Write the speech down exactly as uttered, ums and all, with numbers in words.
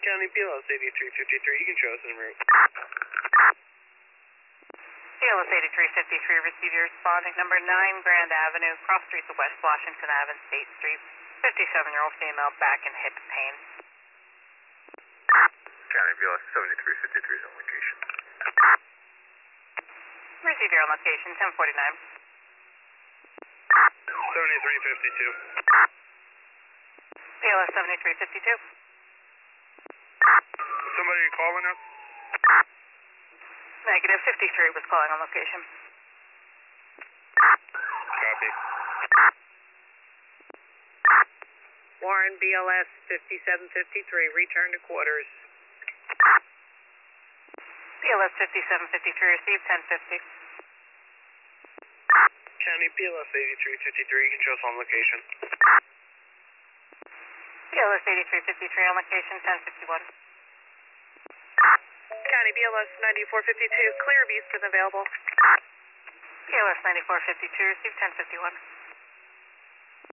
County P L S eighty-three fifty-three, you can show us en route. P L S eighty-three fifty-three, receive your responding number nine Grand Avenue, cross streets of West Washington Avenue, State Street, fifty-seven-year-old female, back and hip pain. County P L S seventy-three fifty-three is on location. Receive your on location, ten forty-nine. seventy-three fifty-two. P L S seventy-three fifty-two. Somebody calling us? Negative, fifty-three was calling on location. Copy. Warren, B L S fifty-seven fifty-three, return to quarters. P L S fifty-seven fifty-three, receive ten fifty. County P L S eighty-three fifty-three, you can show us on location. P L S eighty-three fifty-three on location, ten fifty-one. County B L S ninety-four fifty-two, clear of Easton available. P L S ninety-four fifty-two, receive ten fifty-one.